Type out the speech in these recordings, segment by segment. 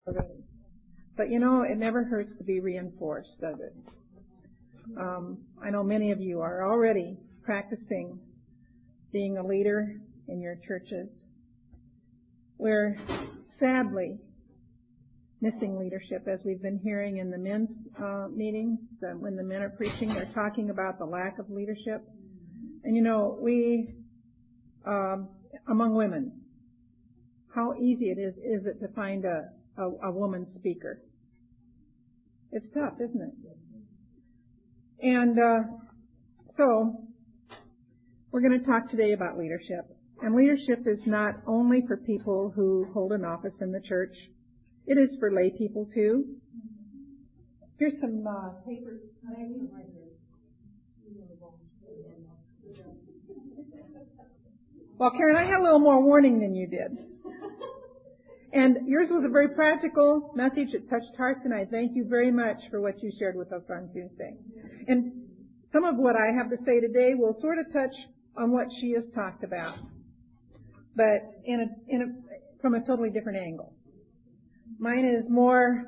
already. But it never hurts to be reinforced, does it? I know many of you are already practicing being a leader in your churches. We're sadly missing leadership, as we've been hearing in the men's meetings. When the men are preaching, they're talking about the lack of leadership. And we, among women, how easy is it to find a woman speaker? It's tough, isn't it? And so we're going to talk today about leadership. And leadership is not only for people who hold an office in the church. It is for lay people too. Here's some papers. Well, Karen, I had a little more warning than you did. And yours was a very practical message. It touched hearts, and I thank you very much for what you shared with us on Tuesday. And some of what I have to say today will sort of touch on what she has talked about, but from a totally different angle. Mine is more,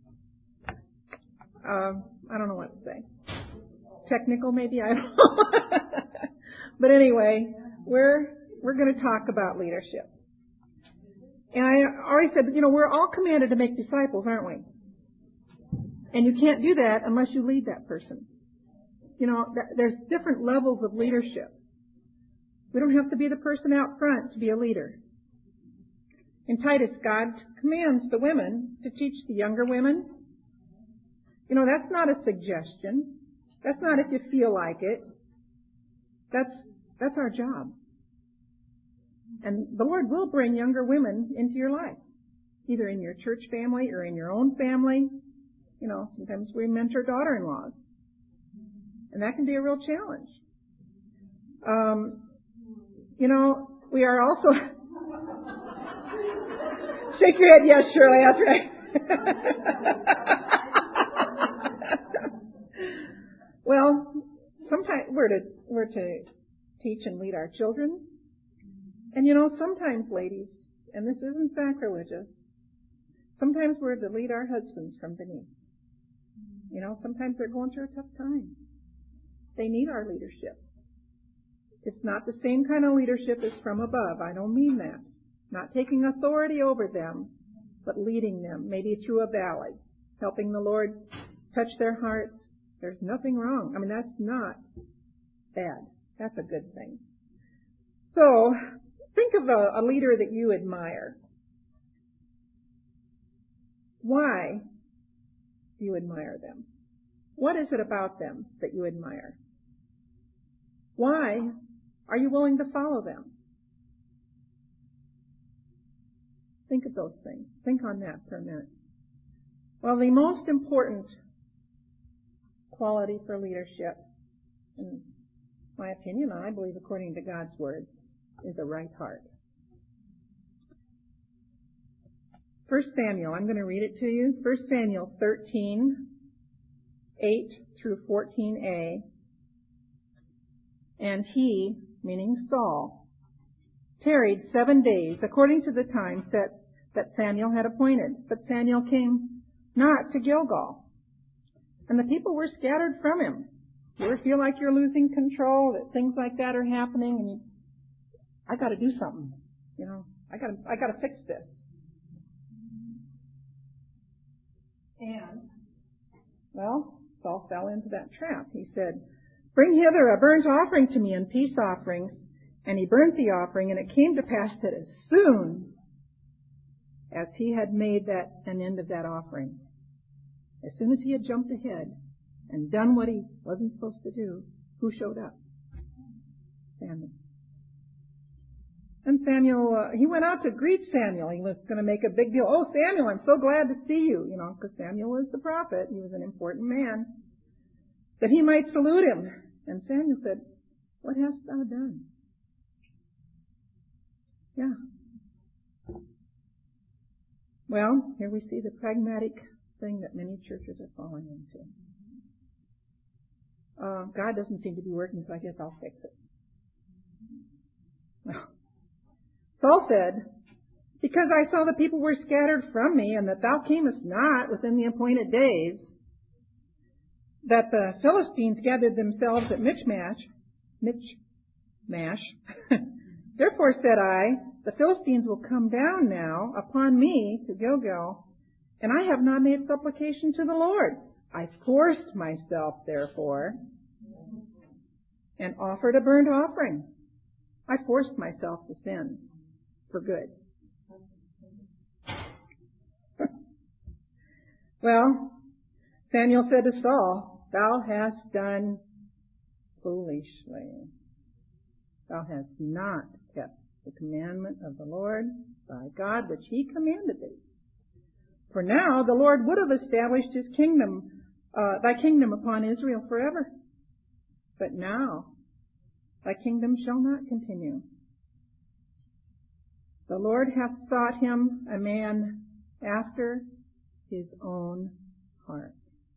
I don't know what to say. Technical, maybe? I don't know. But anyway, we're going to talk about leadership. And I already said, we're all commanded to make disciples, aren't we? And you can't do that unless you lead that person. There's different levels of leadership. We don't have to be the person out front to be a leader. In Titus, God commands the women to teach the younger women. That's not a suggestion. That's not if you feel like it. That's our job. And the Lord will bring younger women into your life, either in your church family or in your own family. Sometimes we mentor daughter-in-laws, and that can be a real challenge. We are also... Shake your head, yes, Shirley, that's right. Well, sometimes we're to teach and lead our children. And sometimes, ladies, and this isn't sacrilegious, sometimes we're to lead our husbands from beneath. Sometimes they're going through a tough time. They need our leadership. It's not the same kind of leadership as from above. I don't mean that. Not taking authority over them, but leading them, maybe through a valley, helping the Lord touch their hearts. There's nothing wrong. That's not bad. That's a good thing. So, think of a leader that you admire. Why do you admire them? What is it about them that you admire? Why are you willing to follow them? Think of those things. Think on that for a minute. Well, the most important quality for leadership, in my opinion, and I believe according to God's Word, is a right heart. 1 Samuel, I'm going to read it to you. 1 Samuel 13, 8 through 14a. And he, meaning Saul, tarried 7 days, according to the time that Samuel had appointed. But Samuel came not to Gilgal. And the people were scattered from him. You ever feel like you're losing control, that things like that are happening, and I got to do something. I got to fix this. And, well, Saul fell into that trap. He said, "Bring hither a burnt offering to me and peace offerings." And he burnt the offering, and it came to pass that as soon as he had made an end of that offering, as soon as he had jumped ahead and done what he wasn't supposed to do, who showed up? Samuel. And Samuel, he went out to greet Samuel. He was going to make a big deal. "Oh, Samuel, I'm so glad to see you," because Samuel was the prophet. He was an important man, that he might salute him. And Samuel said, "What hast thou done?" Yeah. Well, here we see the pragmatic thing that many churches are falling into. God doesn't seem to be working, so I guess I'll fix it. Well, Saul said, Because I saw the people were scattered from me, and that thou camest not within the appointed days, that the Philistines gathered themselves at Michmash. Therefore said I, the Philistines will come down now upon me to Gilgal, and I have not made supplication to the Lord. I forced myself, therefore, and offered a burnt offering. I forced myself to sin for good. Well, Samuel said to Saul, thou hast done foolishly. Thou hast not kept the commandment of the Lord thy God, which he commanded thee. For now the Lord would have established his kingdom, thy kingdom upon Israel forever. But now thy kingdom shall not continue. The Lord hath sought him a man after his own heart.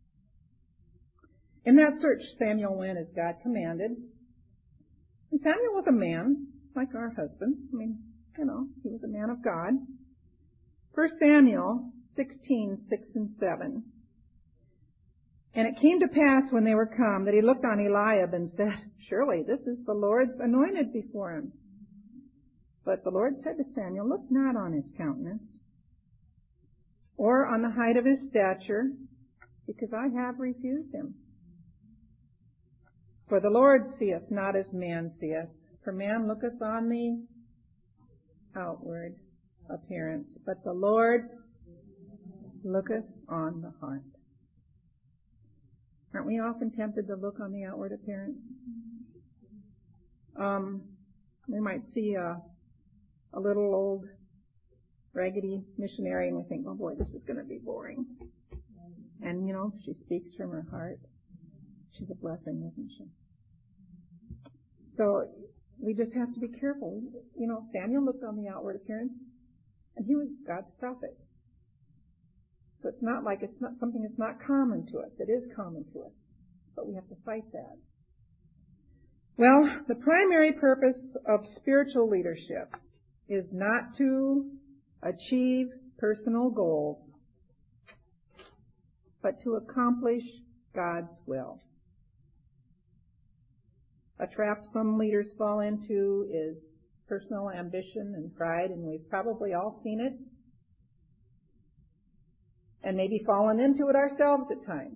In that search Samuel went as God commanded. And Samuel was a man, like our husband. He was a man of God. 1 Samuel 16:6-7. And it came to pass when they were come that he looked on Eliab and said, surely this is the Lord's anointed before him. But the Lord said to Samuel, look not on his countenance, or on the height of his stature, because I have refused him. For the Lord seeth not as man seeth, for man looketh on the outward appearance, but the Lord looketh on the heart. Aren't we often tempted to look on the outward appearance? We might see a little old raggedy missionary and we think, oh boy, this is going to be boring. And she speaks from her heart. She's a blessing, isn't she? So we just have to be careful. Samuel looked on the outward appearance and he was God's prophet. So it's not like it's not something that's not common to us. It is common to us. But we have to fight that. Well, the primary purpose of spiritual leadership is not to achieve personal goals, but to accomplish God's will. A trap some leaders fall into is personal ambition and pride, and we've probably all seen it, and maybe fallen into it ourselves at times.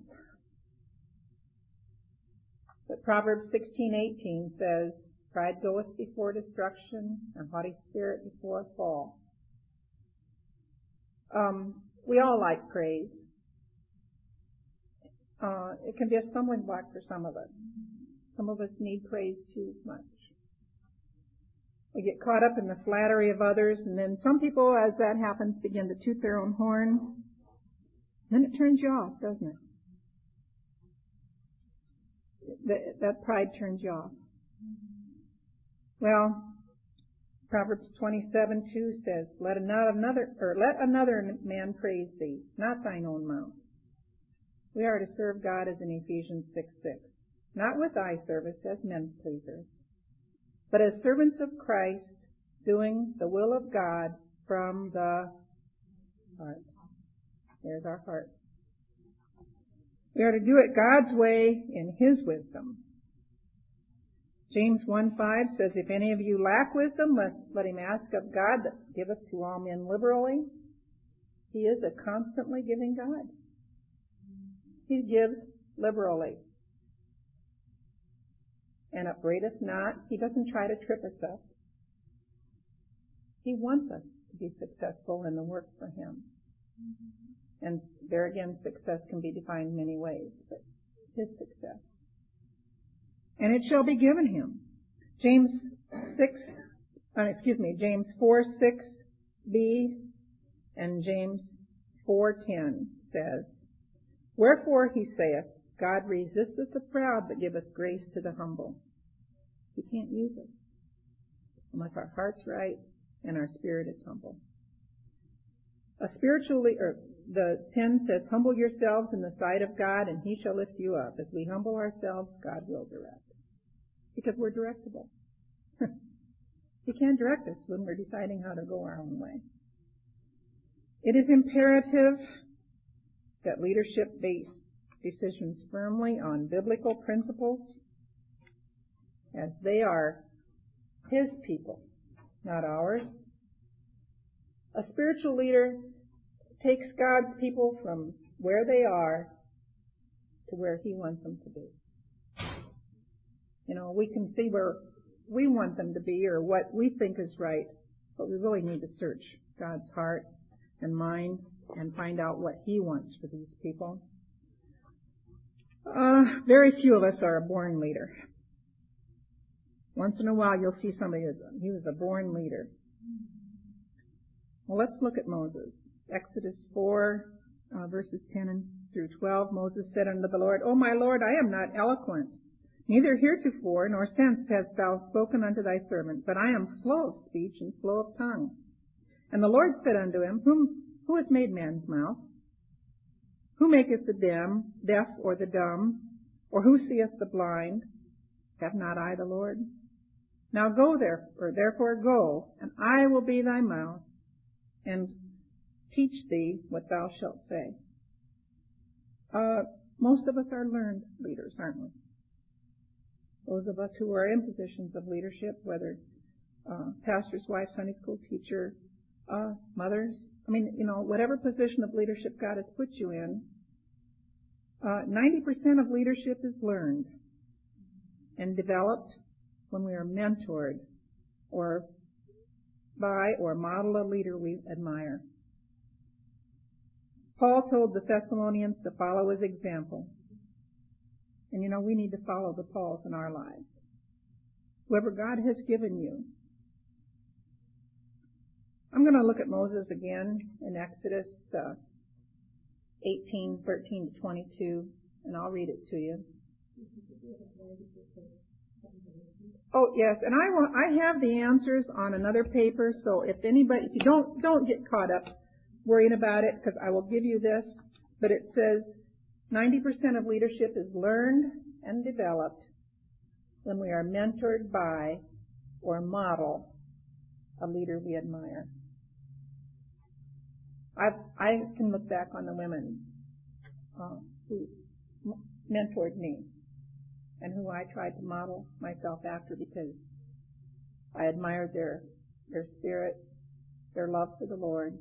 But Proverbs 16:18 says, pride goeth before destruction, and haughty spirit before a fall. We all like praise. It can be a stumbling block for some of us. Some of us need praise too much. We get caught up in the flattery of others, and then some people, as that happens, begin to toot their own horn. Then it turns you off, doesn't it? That pride turns you off. Well, Proverbs 27:2 says, Let another man praise thee, not thine own mouth. We are to serve God as in Ephesians 6:6, not with eye service as men's pleasers, but as servants of Christ, doing the will of God from the heart. There's our heart. We are to do it God's way in His wisdom. James 1:5 says, If any of you lack wisdom, let him ask of God that giveth to all men liberally. He is a constantly giving God. He gives liberally. And upbraideth not. He doesn't try to trip us up. He wants us to be successful in the work for Him. And there again, success can be defined many ways, but His success. And it shall be given him. James 4:6b and James 4:10 says, Wherefore he saith, God resisteth the proud, but giveth grace to the humble. We can't use it unless our heart's right and our spirit is humble. The 10 says, Humble yourselves in the sight of God, and He shall lift you up. As we humble ourselves, God will direct. Because we're directable. He can't direct us when we're deciding how to go our own way. It is imperative that leadership base decisions firmly on biblical principles, as they are His people, not ours. A spiritual leader takes God's people from where they are to where He wants them to be. We can see where we want them to be or what we think is right, but we really need to search God's heart and mind and find out what He wants for these people. Very few of us are a born leader. Once in a while you'll see somebody he was a born leader. Well, let's look at Moses. Exodus 4, verses 10 through 12. Moses said unto the Lord, O my Lord, I am not eloquent, neither heretofore nor since hast thou spoken unto thy servant, but I am slow of speech and slow of tongue. And the Lord said unto him, Who hath made man's mouth? Who maketh the deaf or the dumb? Or who seeth the blind? Have not I the Lord? Now go therefore go, and I will be thy mouth, and teach thee what thou shalt say. Most of us are learned leaders, aren't we? Those of us who are in positions of leadership, whether pastor's wife, Sunday school teacher, mothers, whatever position of leadership God has put you in, 90% of leadership is learned and developed when we are mentored or by or model a leader we admire. Paul told the Thessalonians to follow his example. And we need to follow the Pauls in our lives. Whoever God has given you. I'm going to look at Moses again in Exodus 18, 13 to 22, and I'll read it to you. Oh, yes, and I have the answers on another paper, so if you don't get caught up worrying about it, because I will give you this, but it says 90% of leadership is learned and developed when we are mentored by or model a leader we admire. I can look back on the women who mentored me and who I tried to model myself after because I admired their spirit, their love for the Lord.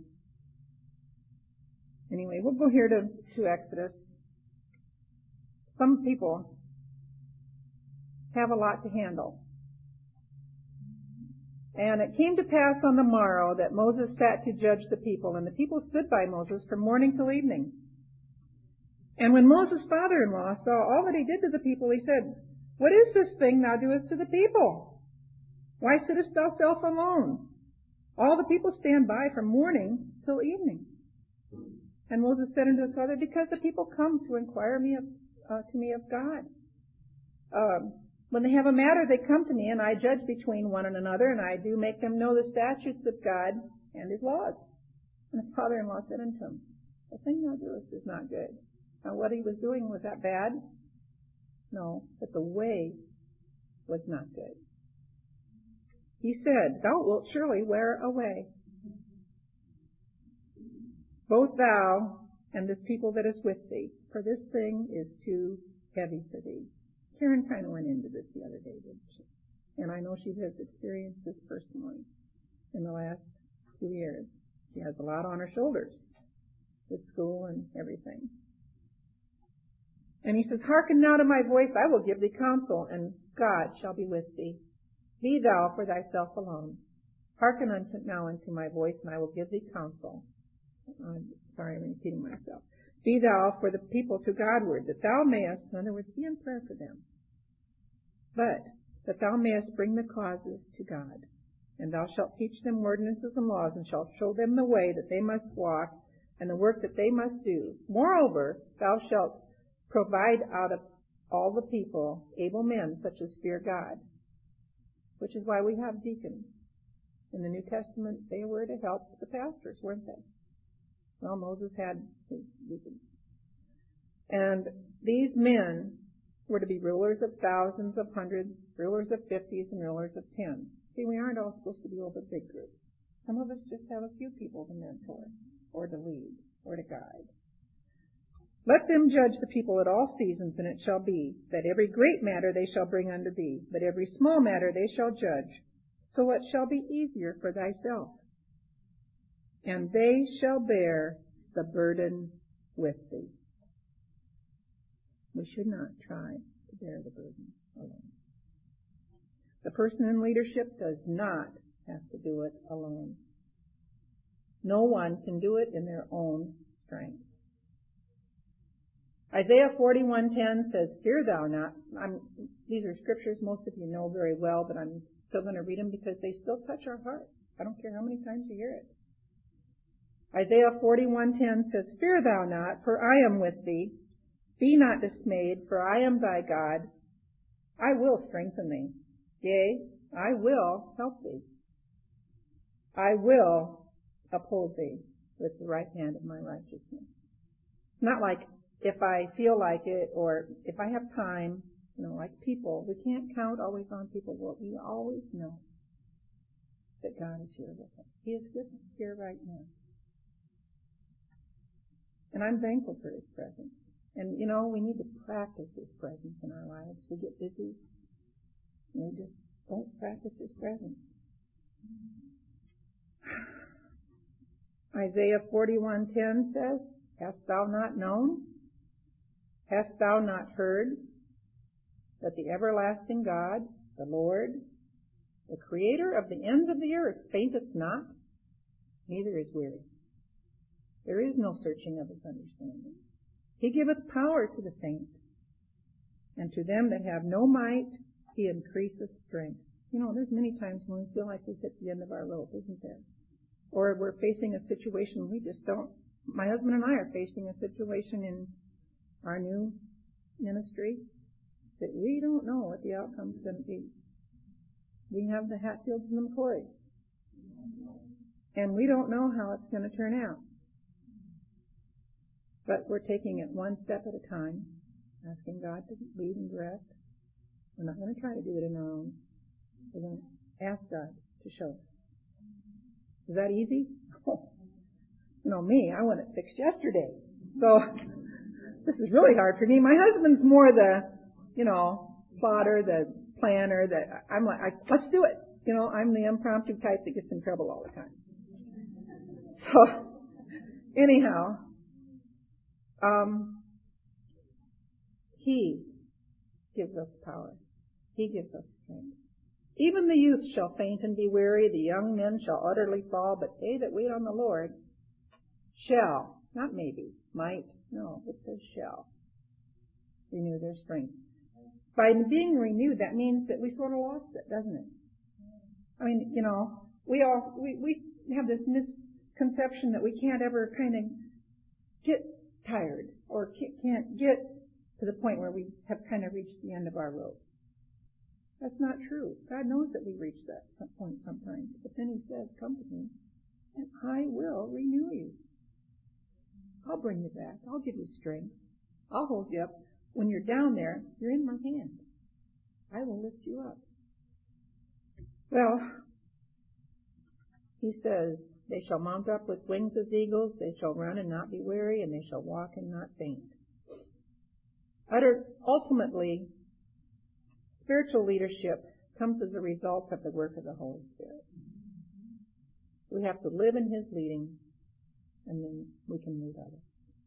Anyway, we'll go here to Exodus. Some people have a lot to handle. And it came to pass on the morrow that Moses sat to judge the people, and the people stood by Moses from morning till evening. And when Moses' father-in-law saw all that he did to the people, he said, What is this thing thou doest to the people? Why sittest thou self alone? All the people stand by from morning till evening. And Moses said unto his father, Because the people come to inquire to me of God. When they have a matter, they come to me, and I judge between one and another, and I do make them know the statutes of God and His laws. And his father-in-law said unto him, The thing thou doest is not good. Now, what he was doing, was that bad? No, but the way was not good. He said, Thou wilt surely wear away, both thou and this people that is with thee, for this thing is too heavy for thee. Karen kind of went into this the other day, didn't she? And I know she has experienced this personally in the last 2 years. She has a lot on her shoulders with school and everything. And he says, Hearken now to my voice, I will give thee counsel, and God shall be with thee. Be thou for thyself alone. Hearken now unto my voice, and I will give thee counsel. Sorry, I'm repeating myself. Be thou for the people to Godward, that thou mayest, in other words, be in prayer for them, but that thou mayest bring the causes to God. And thou shalt teach them ordinances and laws, and shalt show them the way that they must walk, and the work that they must do. Moreover, thou shalt provide out of all the people able men such as fear God, which is why we have deacons. In the New Testament, they were to help the pastors, weren't they? Well, Moses had his deacons. And these men were to be rulers of thousands, of hundreds, rulers of 50s, and rulers of 10s. See, we aren't all supposed to be over big groups. Some of us just have a few people to mentor, or to lead or to guide. Let them judge the people at all seasons, and it shall be that every great matter they shall bring unto thee, but every small matter they shall judge. So it shall be easier for thyself. And they shall bear the burden with thee. We should not try to bear the burden alone. The person in leadership does not have to do it alone. No one can do it in their own strength. Isaiah 41:10 says, "Fear thou not." These are scriptures most of you know very well, but I'm still going to read them because they still touch our heart. I don't care how many times you hear it. Isaiah 41:10 says, "Fear thou not, for I am with thee. Be not dismayed, for I am thy God. I will strengthen thee. Yea, I will help thee. I will uphold thee with the right hand of my righteousness." It's not like if I feel like it or if I have time, like people. We can't count always on people, but we always know that God is here with us. He is with us here right now. And I'm thankful for His presence. And, we need to practice His presence in our lives. We get busy and we just don't practice His presence. Isaiah 41:10 says, "Hast thou not known? Hast thou not heard that the everlasting God, the Lord, the Creator of the ends of the earth, fainteth not, neither is weary? There is no searching of His understanding. He giveth power to the faint, and to them that have no might He increaseth strength." There's many times when we feel like we've hit the end of our rope, isn't there? Or we're facing a situation we just don't. My husband and I are facing a situation in our new ministry that we don't know what the outcome's going to be. We have the Hatfields and the McCoys, and we don't know how it's going to turn out. But we're taking it one step at a time, asking God to lead and direct. We're not going to try to do it on our own. We're going to ask God to show us. Is that easy? Me, I want it fixed yesterday. So this is really hard for me. My husband's more the, plotter, the planner. I'm like, let's do it. I'm the impromptu type that gets in trouble all the time. So anyhow, He gives us power. He gives us strength. "Even the youth shall faint and be weary, the young men shall utterly fall, but they that wait on the Lord shall," not maybe, might, no, it says shall, "renew their strength." By being renewed, that means that we sort of lost it, doesn't it? We have this misconception that we can't ever kind of get tired or can't get to the point where we have kind of reached the end of our rope. That's not true. God knows that we reach that point sometimes. But then He says, "Come to me, and I will renew you. I'll bring you back. I'll give you strength. I'll hold you up. When you're down there, you're in my hand. I will lift you up." Well, He says, "They shall mount up with wings as eagles. They shall run and not be weary, and they shall walk and not faint." Ultimately, spiritual leadership comes as a result of the work of the Holy Spirit. We have to live in His leading, and then we can lead others.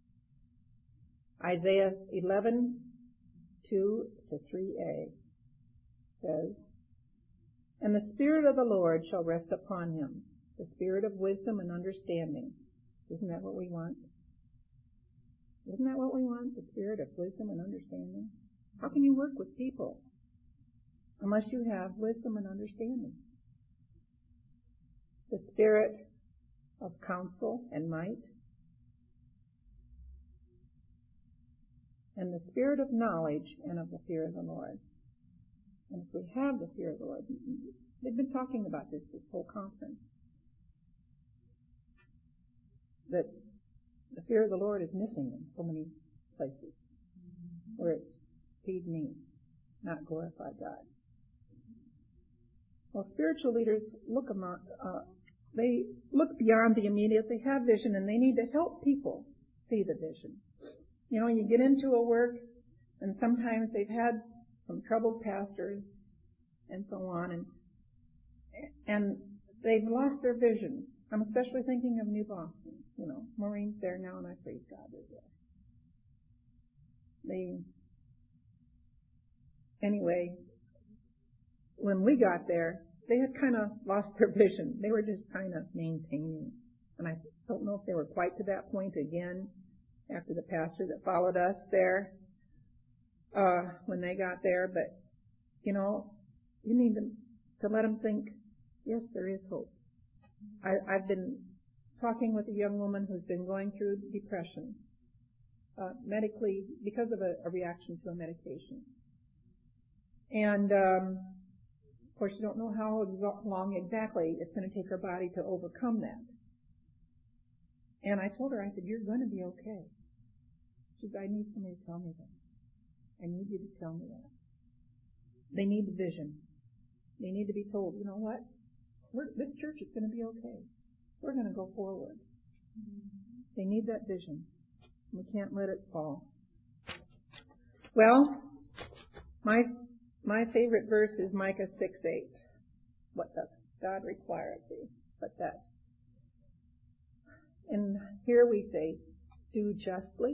Isaiah 11:2-3a says, "And the Spirit of the Lord shall rest upon Him, the Spirit of wisdom and understanding." Isn't that what we want? Isn't that what we want? The Spirit of wisdom and understanding? How can you work with people unless you have wisdom and understanding? The Spirit of counsel and might, and the Spirit of knowledge and of the fear of the Lord. And if we have the fear of the Lord, they've been talking about this whole conference, that the fear of the Lord is missing in so many places where it's feed me, not glorify God. Well, spiritual leaders look they look beyond the immediate. They have vision, and they need to help people see the vision. You know, you get into a work, and sometimes they've had some troubled pastors and so on, and they've lost their vision. I'm especially thinking of New Boston. You know, Maureen's there now, and I praise God they're there. Anyway, when we got there, they had kind of lost their vision. They were just kind of maintaining. And I don't know if they were quite to that point again after the pastor that followed us there, when they got there. But, you know, you need to let them think, yes, there is hope. I've been talking with a young woman who's been going through depression, medically, because of a reaction to a medication. And, of course, you don't know how long exactly it's going to take her body to overcome that. And I told her, I said, you're going to be okay. She said, I need somebody to tell me that. I need you to tell me that. They need the vision. They need to be told, you know what? This church is going to be okay. We're going to go forward. They need that vision. We can't let it fall. Well, my favorite verse is Micah 6:8. What does God require of thee? But that. And here we say, do justly,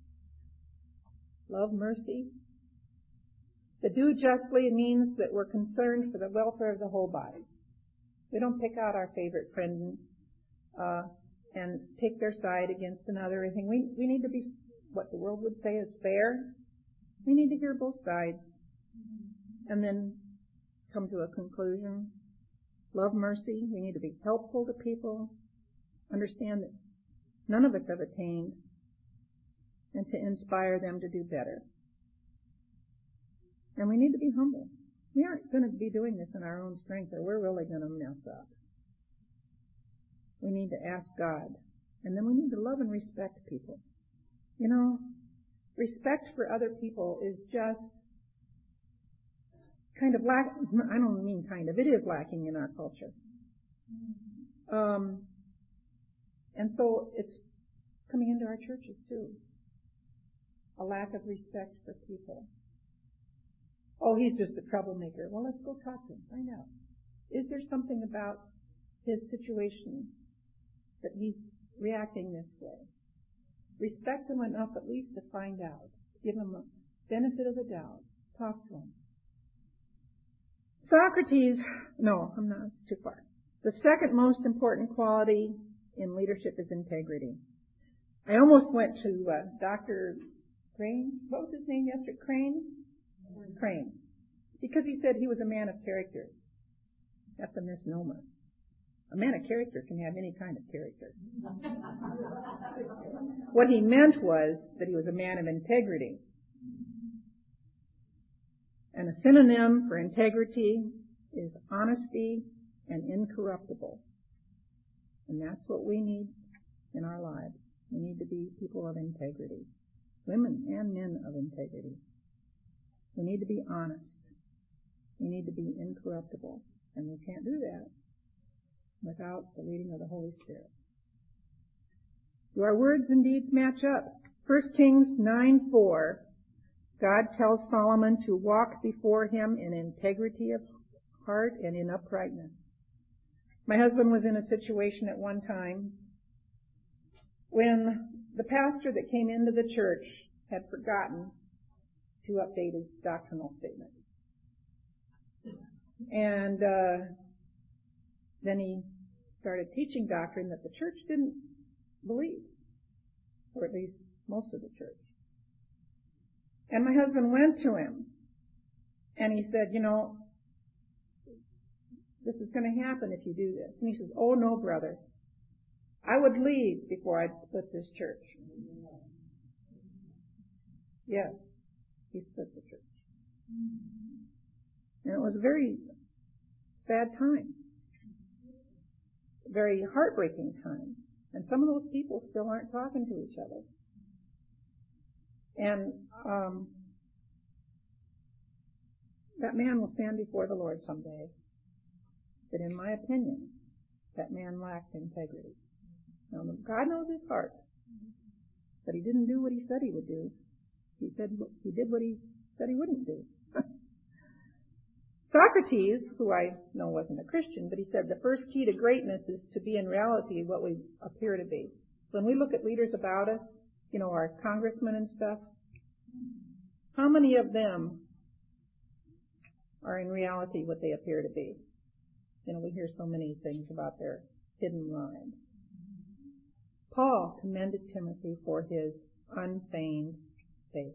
love mercy. The do justly means that we're concerned for the welfare of the whole body. We don't pick out our favorite friend and take their side against another. I think we need to be what the world would say is fair. We need to hear both sides and then come to a conclusion. Love mercy. We need to be helpful to people. Understand that none of us have attained, and to inspire them to do better. And we need to be humble. We aren't going to be doing this in our own strength, or we're really going to mess up. We need to ask God. And then we need to love and respect people. You know, respect for other people is just kind of I don't mean kind of, it is lacking in our culture. And so it's coming into our churches too. A lack of respect for people. Oh, he's just a troublemaker. Well, let's go talk to him, find out. Is there something about his situation that he's reacting this way? Respect him enough at least to find out. Give him a benefit of the doubt. Talk to him. Socrates, no, I'm not, it's too far. The second most important quality in leadership is integrity. I almost went to Dr. Crane. What was his name yesterday? Crane. Because he said he was a man of character. That's a misnomer. A man of character can have any kind of character. What he meant was that he was a man of integrity. And a synonym for integrity is honesty and incorruptible. And that's what we need in our lives. We need to be people of integrity. Women and men of integrity. We need to be honest. We need to be incorruptible. And we can't do that without the leading of the Holy Spirit. Do our words and deeds match up? 1 Kings 9:4, God tells Solomon to walk before him in integrity of heart and in uprightness. My husband was in a situation at one time when the pastor that came into the church had forgotten to update his doctrinal statement. And then he started teaching doctrine that the church didn't believe, or at least most of the church. And my husband went to him, and he said, you know, this is going to happen if you do this. And he says, oh no, brother, I would leave before I'd split this church. Yes, he split the church. And it was a very sad time. Very heartbreaking time. And some of those people still aren't talking to each other. And that man will stand before the Lord someday. But in my opinion, That man lacked integrity. Now, God knows his heart, but he didn't do what he said he would do. He did what he said he wouldn't do. Socrates, who I know wasn't a Christian, but he said the first key to greatness is to be in reality what we appear to be. When we look at leaders about us, our congressmen and stuff, how many of them are in reality what they appear to be? We hear so many things about their hidden lives. Paul commended Timothy for his unfeigned faith.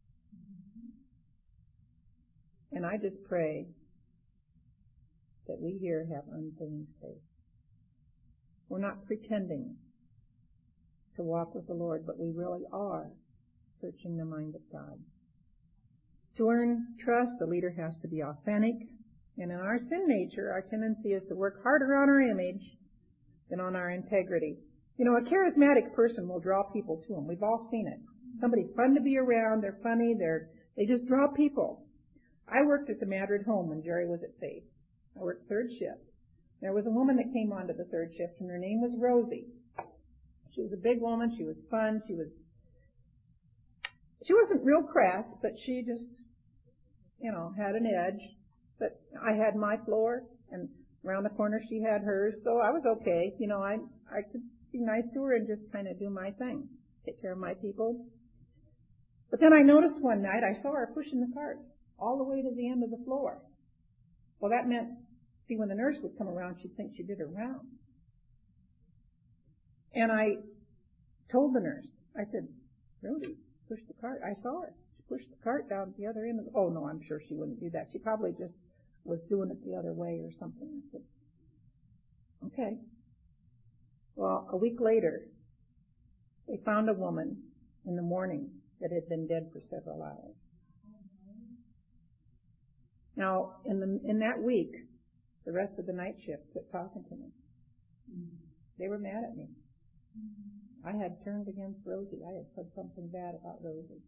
And I just pray that we here have unfeigned faith. We're not pretending to walk with the Lord, but we really are searching the mind of God. To earn trust, the leader has to be authentic. And in our sin nature, our tendency is to work harder on our image than on our integrity. A charismatic person will draw people to him. We've all seen it. Somebody's fun to be around. They're funny. They just draw people. I worked at the Madrid home when Jerry was at Faith. I worked third shift. There was a woman that came onto the third shift, and her name was Rosie. She was a big woman. She was fun. She wasn't real crass, but she just, had an edge. But I had my floor, and around the corner she had hers, so I was okay. I could be nice to her and just kind of do my thing, take care of my people. But then I noticed one night I saw her pushing the cart all the way to the end of the floor. Well, that meant, when the nurse would come around, she'd think she did her round. And I told the nurse, I said, Rosie, push the cart. I saw her. She pushed the cart down to the other end. Oh, no, I'm sure she wouldn't do that. She probably just was doing it the other way or something. I said, okay. Well, a week later, they found a woman in the morning that had been dead for several hours. Now, in that week, the rest of the night shift quit talking to me. They were mad at me. I had turned against Rosie. I had said something bad about Rosie.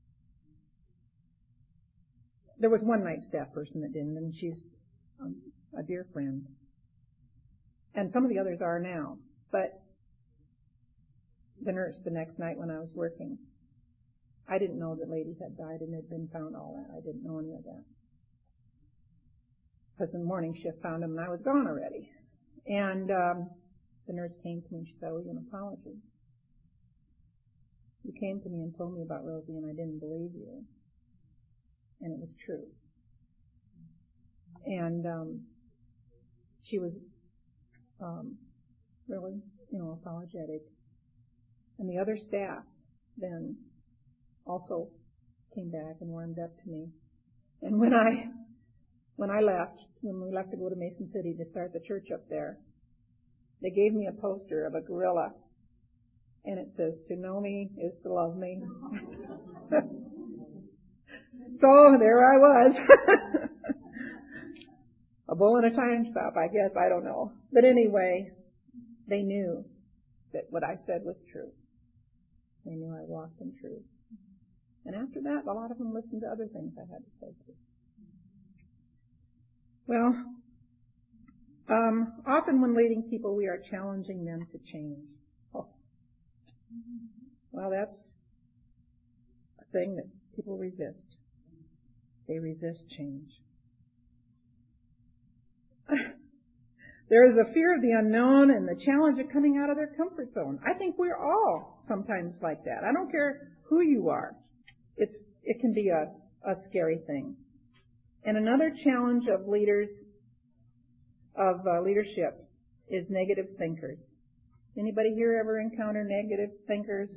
There was one night staff person that didn't, and she's a dear friend. And some of the others are now. But the nurse the next night when I was working, I didn't know that lady had died and had been found, all that. I didn't know any of that. Because the morning shift found him and I was gone already. And the nurse came to me and she said, I owe you an apology. You came to me and told me about Rosie and I didn't believe you. And it was true. And she was really, apologetic. And the other staff then also came back and warmed up to me. And when we left to go to Mason City to start the church up there, they gave me a poster of a gorilla, and it says, to know me is to love me. So there I was. A bull in a time stop, I guess, I don't know. But anyway, they knew that what I said was true. They knew I walked in truth. And after that, a lot of them listened to other things I had to say too. Well, often when leading people, we are challenging them to change. Oh. Well, that's a thing that people resist. They resist change. There is a fear of the unknown and the challenge of coming out of their comfort zone. I think we're all sometimes like that. I don't care who you are. It can be a scary thing. And another challenge of leadership is negative thinkers. Anybody here ever encounter negative thinkers?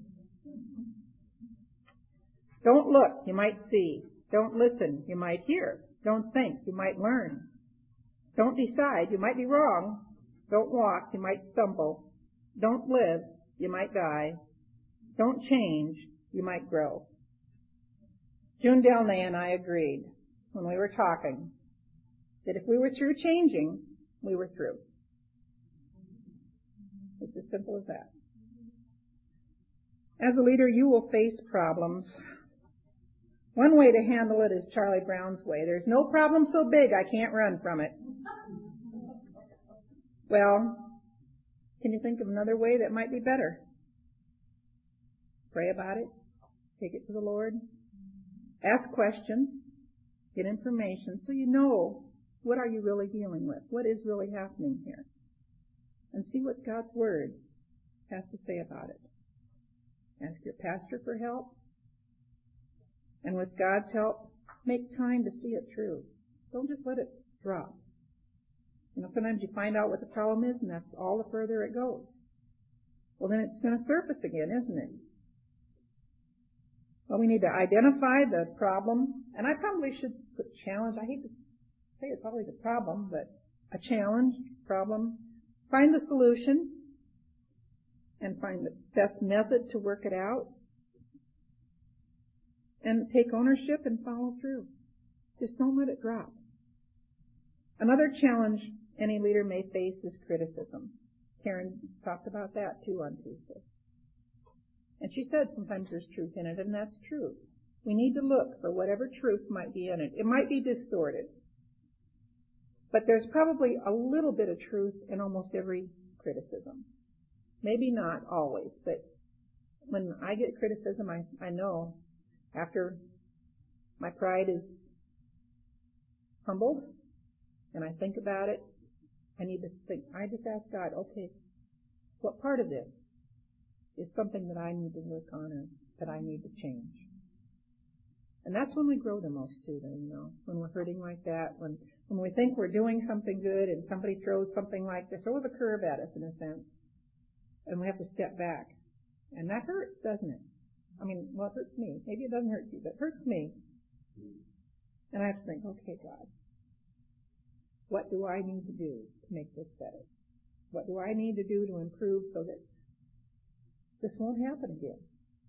Don't look, you might see. Don't listen, you might hear. Don't think, you might learn. Don't decide, you might be wrong. Don't walk, you might stumble. Don't live, you might die. Don't change, you might grow. June Delnay and I agreed when we were talking that if we were through changing, we were through. It's as simple as that. As a leader, you will face problems. One way to handle it is Charlie Brown's way. There's no problem so big I can't run from it. Well, can you think of another way that might be better? Pray about it. Take it to the Lord. Ask questions. Get information so you know what are you really dealing with. What is really happening here? And see what God's Word has to say about it. Ask your pastor for help. And with God's help, make time to see it through. Don't just let it drop. Sometimes you find out what the problem is, and that's all the further it goes. Well, then it's going to surface again, isn't it? Well, we need to identify the problem, and I probably should put challenge. I hate to say it's probably the problem, but a challenge, problem. Find the solution, and find the best method to work it out, and take ownership and follow through. Just don't let it drop. Another challenge any leader may face is criticism. Karen talked about that too on Tuesday. And she said sometimes there's truth in it, and that's true. We need to look for whatever truth might be in it. It might be distorted, but there's probably a little bit of truth in almost every criticism. Maybe not always, but when I get criticism, I know after my pride is humbled and I think about it, I just ask God, okay, what part of this is something that I need to work on or that I need to change? And that's when we grow the most too, when we're hurting like that, when we think we're doing something good and somebody throws something like this, throws a curve at us in a sense, and we have to step back. And that hurts, doesn't it? It hurts me. Maybe it doesn't hurt you, but it hurts me. And I have to think, okay, God, what do I need to do to make this better? What do I need to do to improve so that this won't happen again?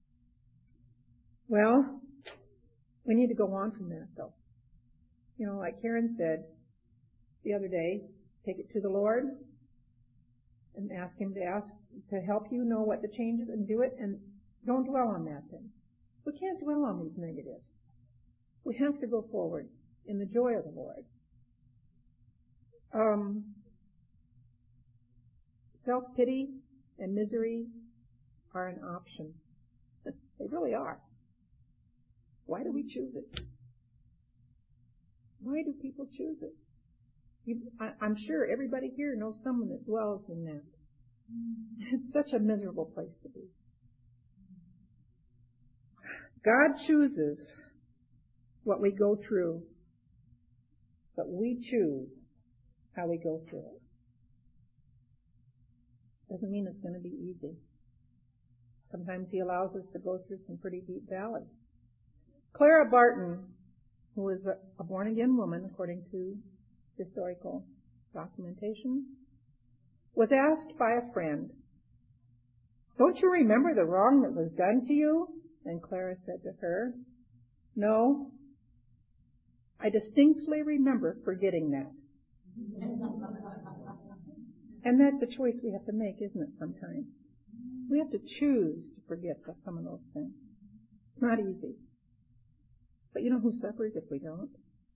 Well, we need to go on from that, though. Like Karen said the other day, take it to the Lord and ask Him to help you know what the change is and do it, and don't dwell on that thing. We can't dwell on these negatives. We have to go forward in the joy of the Lord. Self-pity and misery are an option. They really are. Why do we choose it? Why do people choose it? I'm sure everybody here knows someone that dwells in that. It's such a miserable place to be. God chooses what we go through, but we choose how we go through it. Doesn't mean it's going to be easy. Sometimes He allows us to go through some pretty deep valleys. Clara Barton, who was a born-again woman, according to historical documentation, was asked by a friend, "Don't you remember the wrong that was done to you?" And Clara said to her, "No, I distinctly remember forgetting that." And that's a choice we have to make, isn't it, sometimes? We have to choose to forget some of those things. It's not easy. But you know who suffers if we don't?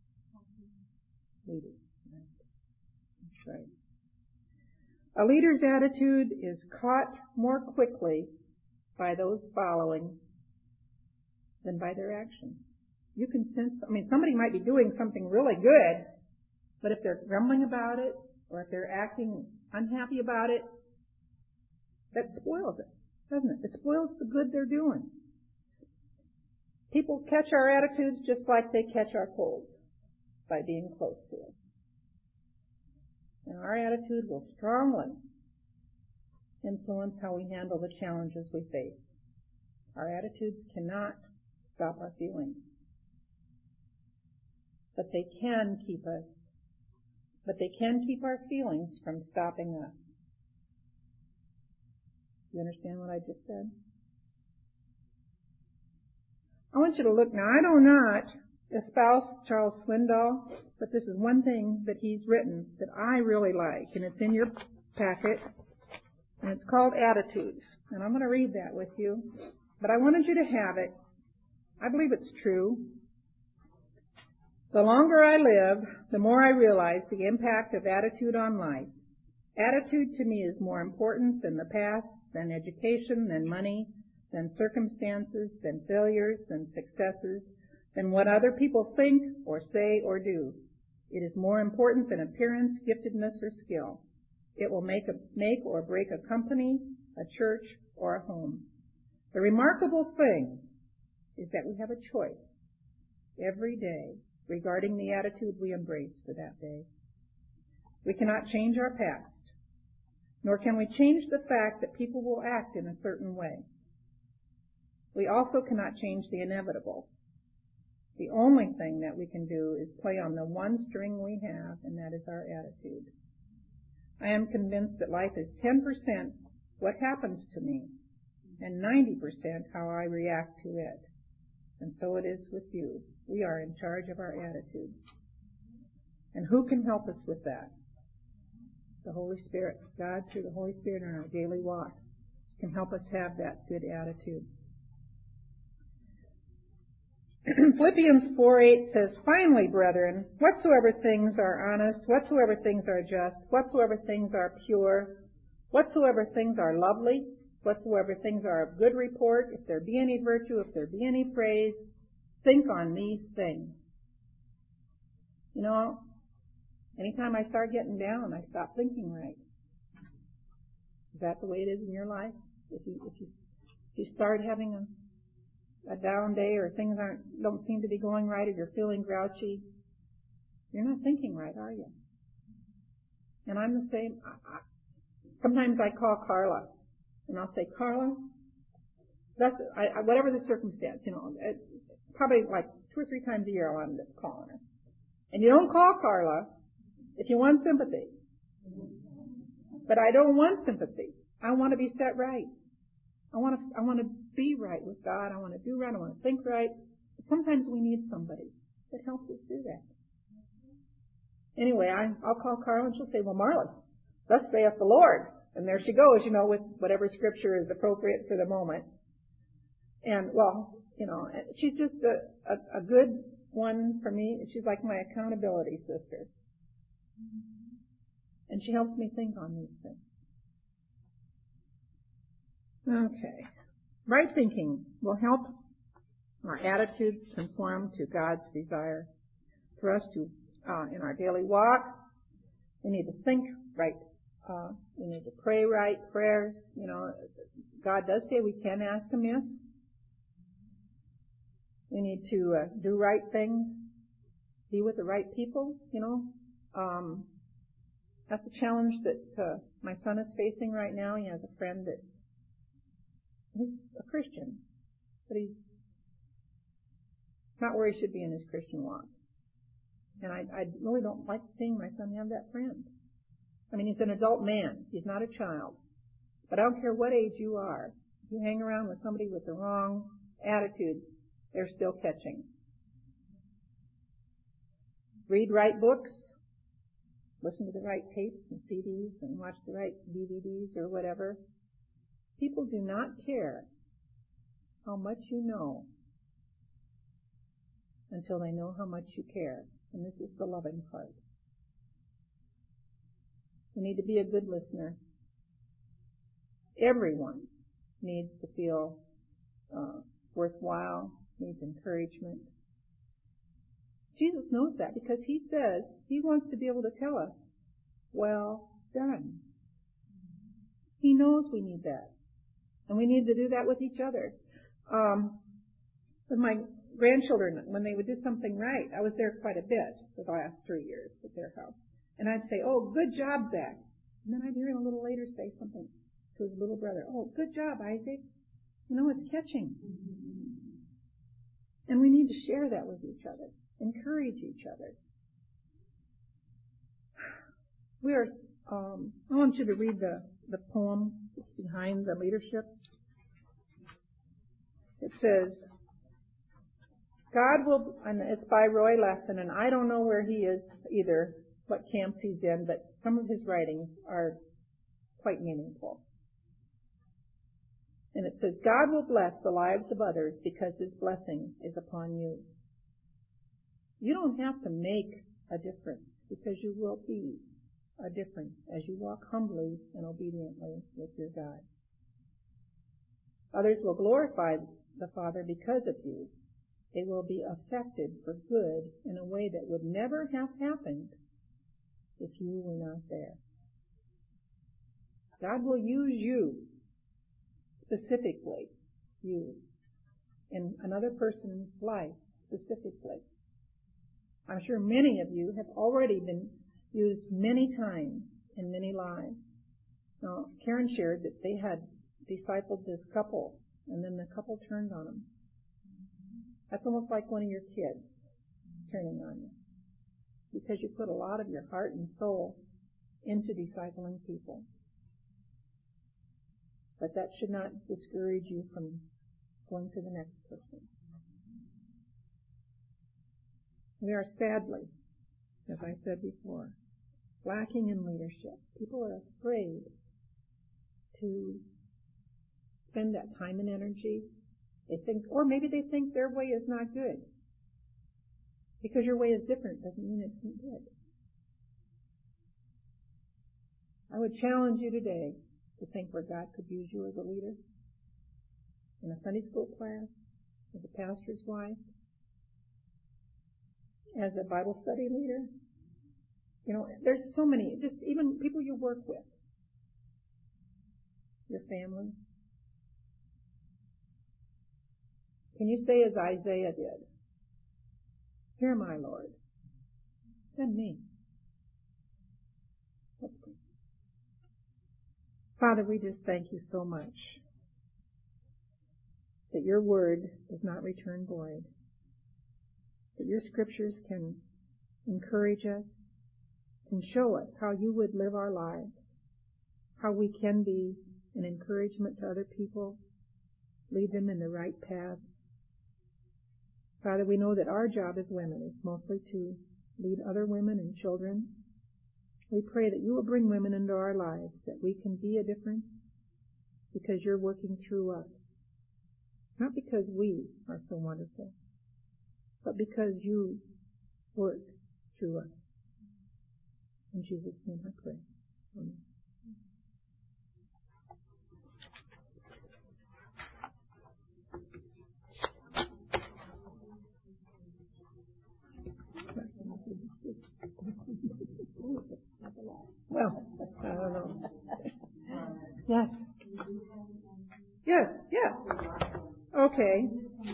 We do. That's right. A leader's attitude is caught more quickly by those following than by their actions. You can sense, somebody might be doing something really good, but if they're grumbling about it, or if they're acting unhappy about it, that spoils it, doesn't it? It spoils the good they're doing. People catch our attitudes just like they catch our colds, by being close to us. And our attitude will strongly influence how we handle the challenges we face. Our attitudes cannot stop our feelings, but they can keep our feelings from stopping us. You understand what I just said? I want you to look now. I do not espouse Charles Swindoll, but this is one thing that he's written that I really like, and it's in your packet, and it's called Attitudes. And I'm going to read that with you, but I wanted you to have it. I believe it's true. The longer I live, the more I realize the impact of attitude on life. Attitude to me is more important than the past, than education, than money, than circumstances, than failures, than successes, than what other people think or say or do. It is more important than appearance, giftedness, or skill. It will make or break a company, a church, or a home. The remarkable thing is that we have a choice every day regarding the attitude we embrace for that day. We cannot change our past, nor can we change the fact that people will act in a certain way. We also cannot change the inevitable. The only thing that we can do is play on the one string we have, and that is our attitude. I am convinced that life is 10% what happens to me and 90% how I react to it. And so it is with you. We are in charge of our attitude. And who can help us with that? The Holy Spirit. God, through the Holy Spirit in our daily walk, can help us have that good attitude. Philippians 4:8 says, "Finally, brethren, whatsoever things are honest, whatsoever things are just, whatsoever things are pure, whatsoever things are lovely, whatsoever things are of good report, if there be any virtue, if there be any praise, think on these things." You know, anytime I start getting down, I stop thinking right. Is that the way it is in your life? If you start having a down day, or things don't seem to be going right, or you're feeling grouchy, you're not thinking right, are you? And I'm the same. Sometimes I call Carla, and I'll say, "Carla, whatever the circumstance, probably like 2 or 3 times a year I'll end up calling her. And you don't call Carla if you want sympathy. But I don't want sympathy. I want to be set right. I want to be right with God. I want to do right. I want to think right. But sometimes we need somebody that helps us do that. Anyway, I'll call Carla, and she'll say, "Well, Marla, thus saith the Lord." And there she goes, with whatever scripture is appropriate for the moment. And, she's just a good one for me. She's like my accountability sister. And she helps me think on these things. Okay. Right thinking will help our attitudes conform to God's desire for us to, in our daily walk. We need to think right. We need to pray right prayers. God does say we can ask amiss. We need to do right things, be with the right people. That's a challenge that my son is facing right now. He has a friend that he's a Christian, but he's not where he should be in his Christian walk. And I really don't like seeing my son have that friend. I mean, he's an adult man. He's not a child. But I don't care what age you are. If you hang around with somebody with the wrong attitude, they're still catching. Read right books. Listen to the right tapes and CDs and watch the right DVDs or whatever. People do not care how much you know until they know how much you care. And this is the loving part. You need to be a good listener. Everyone needs to feel worthwhile, needs encouragement. Jesus knows that because he says he wants to be able to tell us, "Well done." He knows we need that. And we need to do that with each other. With my grandchildren, when they would do something right, I was there quite a bit for the last 3 years at their house. And I'd say, "Oh, good job, Zach." And then I'd hear him a little later say something to his little brother. "Oh, good job, Isaac." It's catching. And we need to share that with each other. Encourage each other. I want you to read the poem that's behind the leadership. It says, God will, and it's by Roy Lesson, and I don't know where he is either, what camps he's in, but some of his writings are quite meaningful. And it says, God will bless the lives of others because his blessing is upon you. You don't have to make a difference because you will be a difference as you walk humbly and obediently with your God. Others will glorify the Father because of you. They will be affected for good in a way that would never have happened if you were not there. God will use you, specifically, you, in another person's life, specifically. I'm sure many of you have already been used many times in many lives. Now, Karen shared that they had discipled this couple, and then the couple turned on them. That's almost like one of your kids turning on you, because you put a lot of your heart and soul into discipling people. But that should not discourage you from going to the next person. We are sadly, as I said before, lacking in leadership. People are afraid to spend that time and energy. They think, or maybe they think their way is not good. Because your way is different doesn't mean it's not good. I would challenge you today to think where God could use you as a leader. In a Sunday school class, as a pastor's wife, as a Bible study leader. You know, there's so many, just even people you work with, your family. Can you say as Isaiah did, "Here am I, Lord, send me." Let's pray. Father, we just thank you so much that your word does not return void, that your scriptures can encourage us, can show us how you would live our lives, how we can be an encouragement to other people, lead them in the right path. Father, we know that our job as women is mostly to lead other women and children. We pray that you will bring women into our lives, that we can be a difference because you're working through us. Not because we are so wonderful, but because you work through us. In Jesus' name I pray. Amen. Well, I don't know. Yes. Yes, yes. Okay.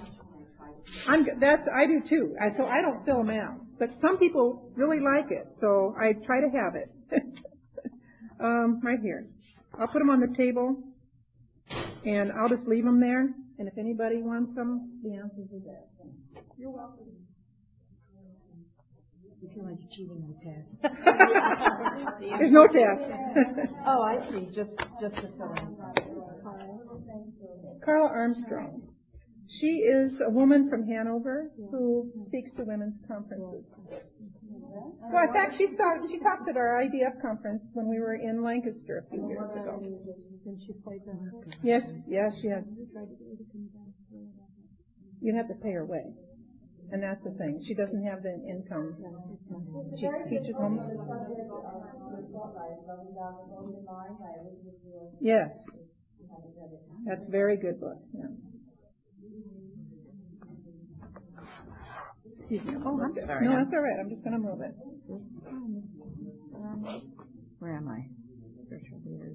I do too. So I don't fill them out. But some people really like it, so I try to have it. Right here. I'll put them on the table, and I'll just leave them there. And if anybody wants them, the answers are there. You're welcome. You feel like you're cheating on test. There's no test. Oh, I see. Just to fill in. Carla Armstrong. She is a woman from Hanover who speaks to women's conferences. Well, in fact, she talked at our IDF conference when we were in Lancaster a few years ago. Yes, she has. You have to pay her way. And that's the thing. She doesn't have the income. She teaches home. Yes. That's a very good book. Yeah. Excuse me. Oh, I'm sorry. No, that's all right. I'm just going to move it. Where am I? Spiritual leaders.